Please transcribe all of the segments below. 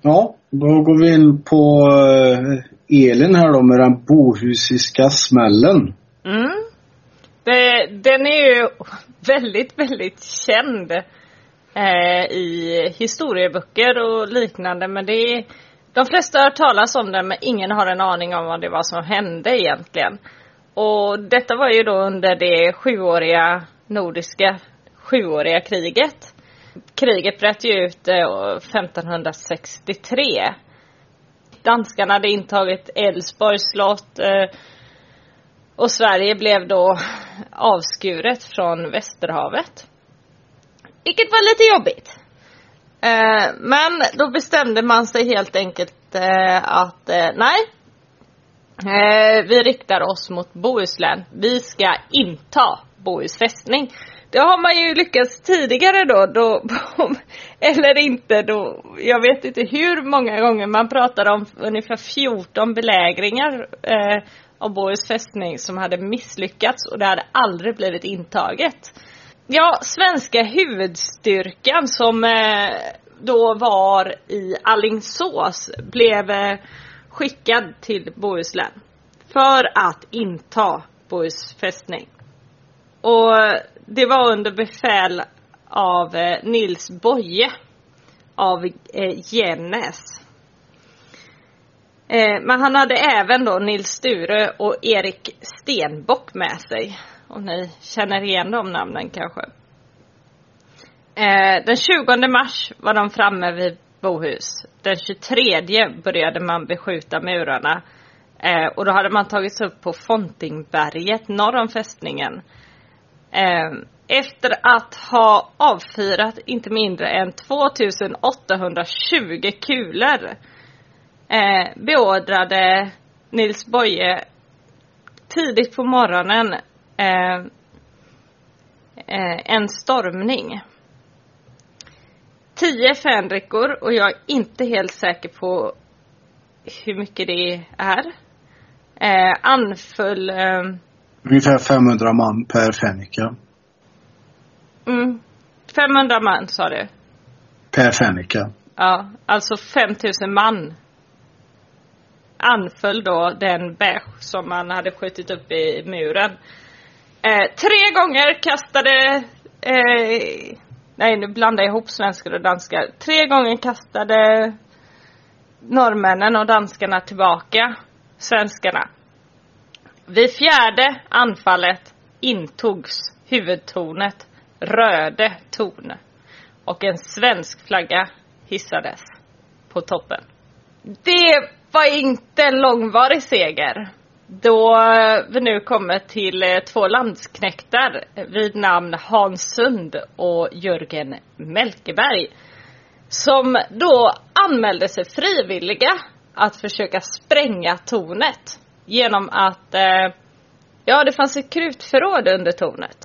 Ja, då går vi in på Elin här då med den bohusiska smällen. Den är ju väldigt, väldigt känd i historieböcker och liknande. Men de flesta har hört talas om den, men ingen har en aning om vad det var som hände egentligen. Och detta var ju då under det nordiska sjuåriga kriget. Kriget bröt ju ut 1563. Danskarna hade intagit Älvsborgs slott och Sverige blev då avskuret från Västerhavet. Vilket var lite jobbigt. Men då bestämde man sig helt enkelt att nej, vi riktar oss mot Bohuslän. Vi ska inta Bohus fästning. Det har man ju lyckats tidigare då eller inte då. Jag vet inte hur många gånger man pratar om ungefär 14 belägringar av Bohus fästning som hade misslyckats och det hade aldrig blivit intaget. Ja, svenska huvudstyrkan som då var i Alingsås blev skickad till Bohuslän för att inta Bohus fästning. Och det var under befäl av Nils Boye av Gällnäs. Men han hade även då Nils Sture och Erik Stenbock med sig. Om ni känner igen de namnen kanske. Den 20 mars var de framme vid Bohus. Den 23 började man beskjuta murarna. Och då hade man tagits upp på Fontingberget norr om fästningen. Efter att ha avfyrat inte mindre än 2820 kulor beordrade Nils Boye tidigt på morgonen en stormning. 10 fänrikor, och jag är inte helt säker på hur mycket det är, anföll ungefär 500 man per fänrika. 500 man sa du? Per fänrika. Ja, alltså 5000 man anföll då den bärs som man hade skjutit upp i muren. 3 gånger kastade nej, nu blandar jag ihop svenskar och danskar. 3 gånger kastade norrmännen och danskarna tillbaka svenskarna. Vid 4:e anfallet intogs huvudtornet Röde torn och en svensk flagga hissades på toppen. Det var inte en långvarig seger, då vi nu kommer till 2 landsknäktar vid namn Hans Sund och Jörgen Melkeberg, som då anmälde sig frivilliga att försöka spränga tornet genom att det fanns ett krutförråd under tornet.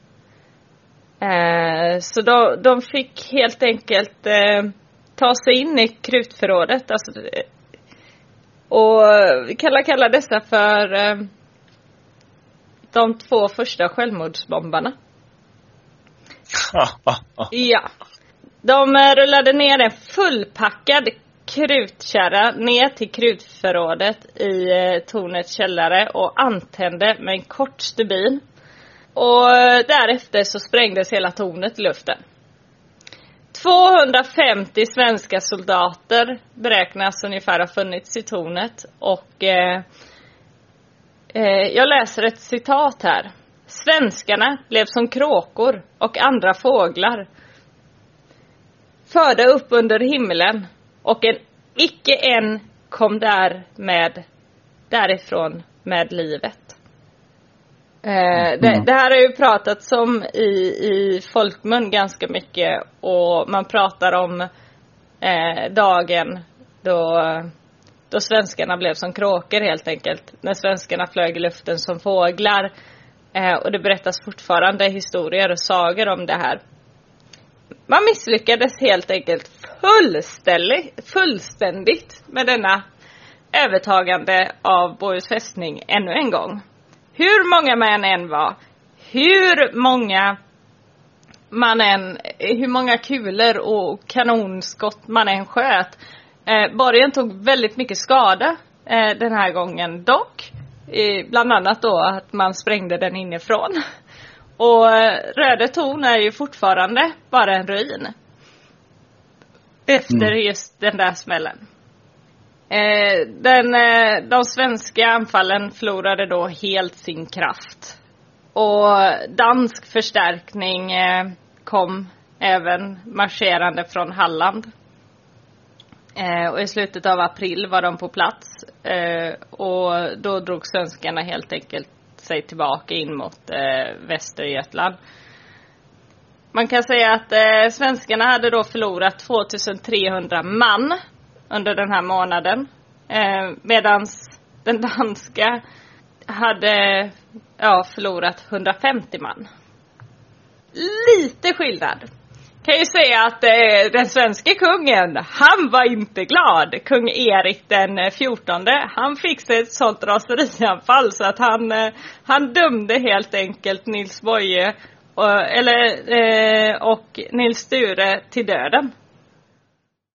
Så de fick helt enkelt ta sig in i krutförrådet. Alltså, och vi kallar dessa för de 2 första självmordsbombarna. Ja. De rullade ner en fullpackad krutkärra ner till krutförrådet i tornets källare och antände med en kort stubin. Och därefter så sprängdes hela tornet i luften. 250 svenska soldater beräknas ungefär ha funnits i tornet. Och jag läser ett citat här. Svenskarna blev som kråkor och andra fåglar, förde upp under himlen, och icke en kom därifrån med livet. Det här har ju pratats om i folkmun ganska mycket, och man pratar om dagen då svenskarna blev som kråkor helt enkelt, när svenskarna flög i luften som fåglar, och det berättas fortfarande historier och sagor om det här. Man misslyckades helt enkelt fullständigt med denna övertagande av Bohus fästning ännu en gång. Hur många man än var, hur många kulor och kanonskott man än sköt, Borgen tog väldigt mycket skada den här gången dock. Bland annat då att man sprängde den inifrån. Och Röde Torn är ju fortfarande bara en ruin. Efter just den där smällen. De svenska anfallen förlorade då helt sin kraft. Och dansk förstärkning kom även marscherande från Halland. Och i slutet av april var de på plats. Och då drog svenskarna helt enkelt sig tillbaka in mot Västergötland. Man kan säga att svenskarna hade då förlorat 2300 man under den här månaden. Medan den danska hade förlorat 150 man. Lite skillnad. Kan ju säga att den svenska kungen, han var inte glad. Kung Erik den 14, han fick sig ett sånt raserianfall så att han dömde helt enkelt Nils Boye och Nils Sture till döden